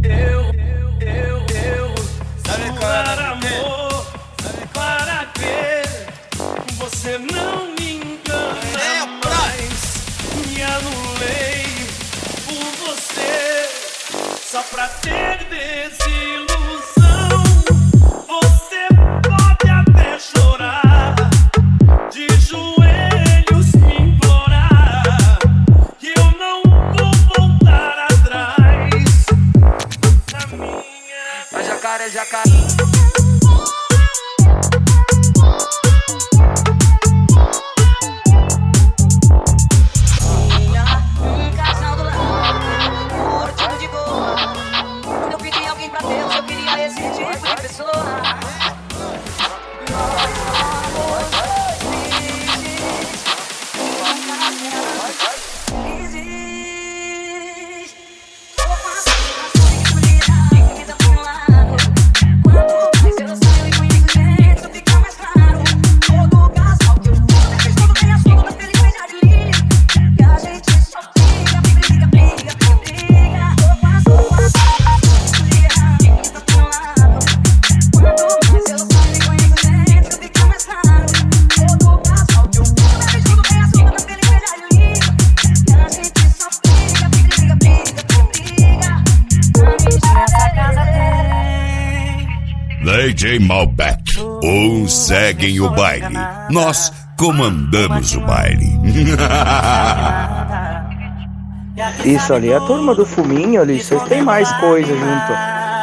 Sabe amor, para que você não me engana mais? Me anulei por você, só pra ter desilusão. Você pode até chorar, de joelhos me implorar, que eu não vou voltar atrás. Na minha... A jacaré, jacaré. DJ Malbec, uns seguem o baile, nós comandamos o baile. Isso ali é a turma do fuminho ali, vocês têm mais coisa junto.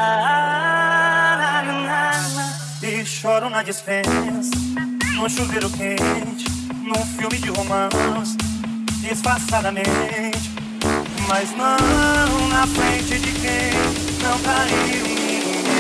E choro na dispensa, no chuveiro quente, num filme de romance, disfarçadamente, mas não na frente de quem não caiu ninguém.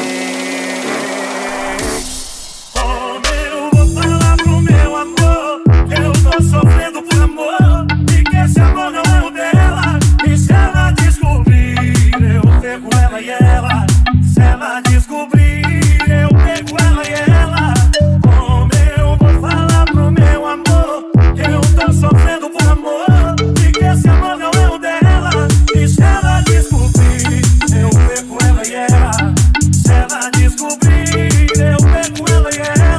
Meu amor, eu tô sofrendo por amor, e que esse amor não é o dela. E se ela descobrir, eu pego ela e ela. Se ela descobrir, eu pego ela e ela. Como eu vou falar pro meu amor, eu tô sofrendo por amor, e que esse amor não é o dela. E se ela descobrir, eu pego ela e ela. Se ela descobrir, eu pego ela e ela.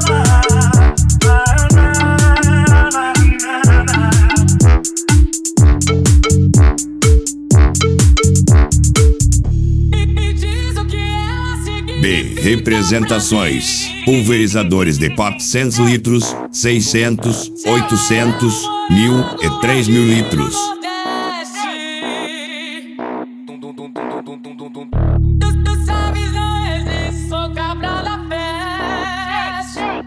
B. Representações: pulverizadores de 400 litros, 600, 800, 1000 e 3000 litros. Tu sabes, não existe, sou cabra da festa.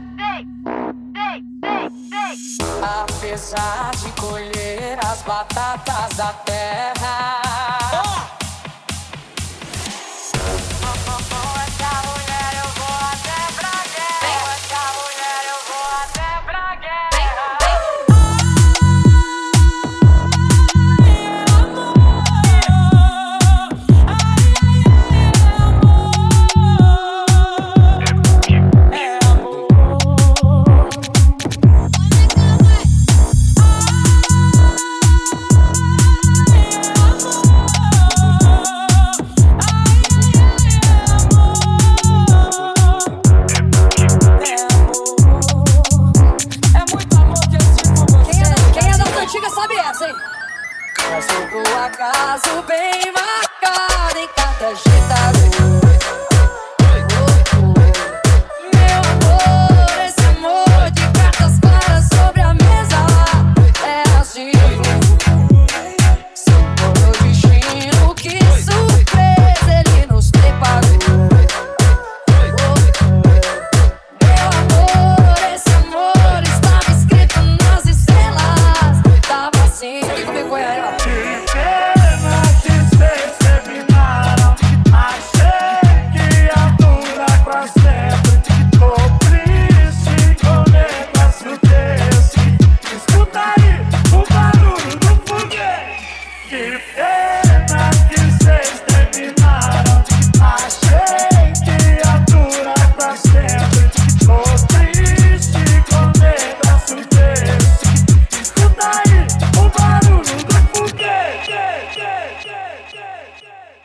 Apesar de colher as batatas da terra, acaso bem marcado em carta agita.